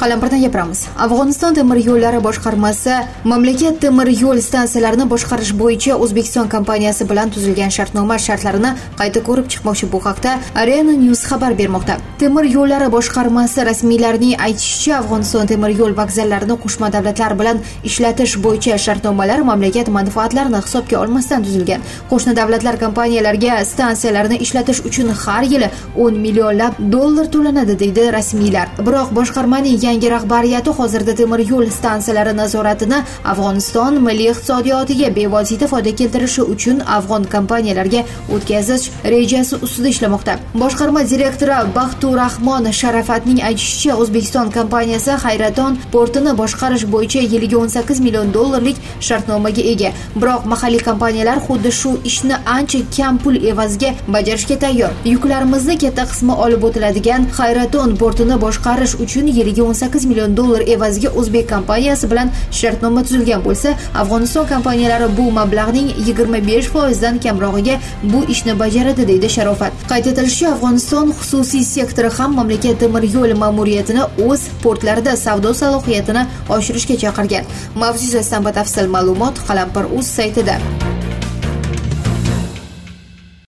Qalampirdan gapiramiz. Afg'oniston temir yo'llari boshqarmasi mamlakat temir yo'l stansiyalarini boshqarish bo'yicha O'zbekiston kompaniyasi bilan tuzilgan shartnoma shartlarini qayta ko'rib chiqmoqchi. Bu haqda Arena News xabar bermoqda. Temir yo'llari boshqarmasi rasmiylarining aytishicha, Afg'oniston temir yo'l vokzallarini qo'shma davlatlar bilan ishlatish bo'yicha shartnomalar mamlakat manfaatlarini hisobga olmasdan tuzilgan. Qo'shni davlatlar kompaniyalarga stansiyalarni ishlatish uchun har yili 10 millionlab dollar to'lanadi deydi rasmiylar. Biroq boshqarmaning yangi rahbariyati hozirda temir yo'l stansiyalari nazoratini Afg'oniston milliy iqtisodiyotiga bevosita foyda keltirishi uchun afg'on kompaniyalarga o'tkazish rejasi ustida ishlamoqda. Boshqarma direktori Baxturahmon Sharafatning aytishicha, O'zbekiston kompaniyasi Hayraton portini boshqarish bo'yicha yiliga 18 million dollarlik shartnomaga ega. Biroq mahalliy kompaniyalar xuddi shu ishni ancha kam pul evaziga bajarishga tayyor. Yuklarimizni katta qismi olib o'tiladigan Hayraton portini boshqarish uchun yiliga 18 million dollar evaziga o'zbek kompaniyasi bilan shartnoma tuzilgan bo'lsa, Afg'oniston kompaniyalari bu mablag'ning 25% dan kamrog'iga bu ishni bajaradi deydi Sharofat. Qayd etilishicha, Afg'oniston xususiy sektori ham mamlakat temir yo'l ma'muriyatini o'z portlarida savdo salohiyatini oshirishga chaqirgan. Mavzu yuzasidan batafsil ma'lumot Qalampir.uz saytida.